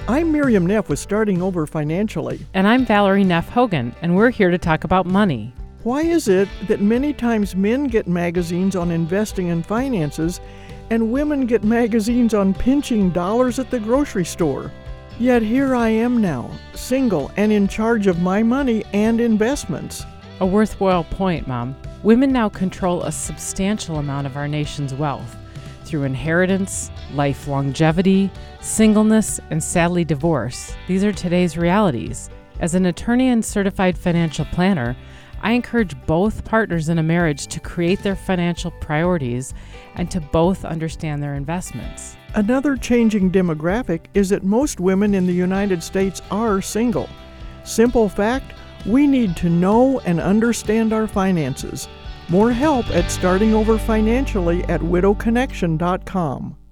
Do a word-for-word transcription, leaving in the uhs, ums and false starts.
I'm Miriam Neff with Starting Over Financially. And I'm Valerie Neff Hogan, and we're here to talk about money. Why is it that many times men get magazines on investing and finances, and women get magazines on pinching dollars at the grocery store? Yet here I am now, single and in charge of my money and investments. A worthwhile point, Mom. Women now control a substantial amount of our nation's wealth through inheritance, life longevity, singleness, and sadly divorce. These are today's realities. As an attorney and certified financial planner, I encourage both partners in a marriage to create their financial priorities and to both understand their investments. Another changing demographic is that most women in the United States are single. Simple fact, we need to know and understand our finances. More help at Starting Over Financially at widow connection dot com.